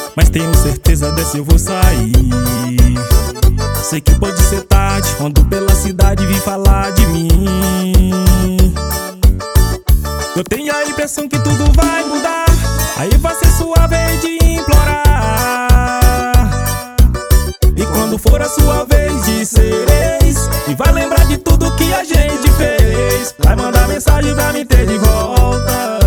mas tenho certeza dessa eu vou sair. Sei que pode ser tarde, ando pela cidade, vim falar de mim. Eu tenho a impressão que tudo vai mudar, aí vai ser sua vez de implorar. E quando for a sua vez de ser ex, e vai lembrar de tudo que a gente fez, vai mandar mensagem pra me ter de volta.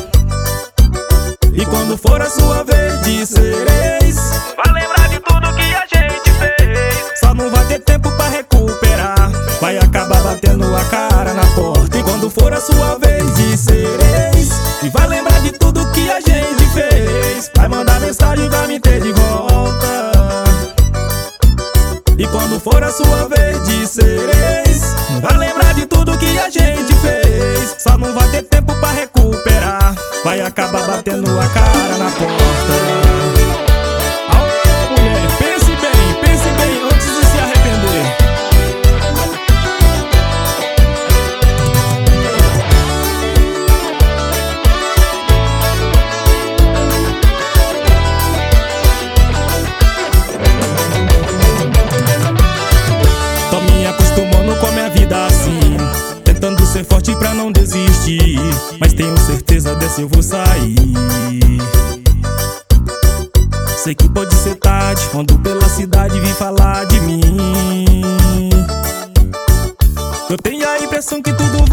E quando for a sua vez de ser ex, vai lembrar de tudo que a gente fez, só não vai ter tempo pra recuperar, vai acabar batendo a cara na porta. E quando for a sua vez de ser ex, e vai lembrar de tudo que a gente fez, vai mandar mensagem pra me ter de volta. E quando for a sua vez de ser ex, vai lembrar de tudo que a gente fez, só não vai ter tempo pra recuperar, vai acabar batendo a cara na porta. Aô, mulher, pense bem antes de se arrepender. Tô me acostumando com a minha vida assim, tentando ser forte pra não desistir, mas tenho certeza dessa eu vou sair. Sei que pode ser tarde, ando pela cidade, vim falar de mim. Eu tenho a impressão que tudo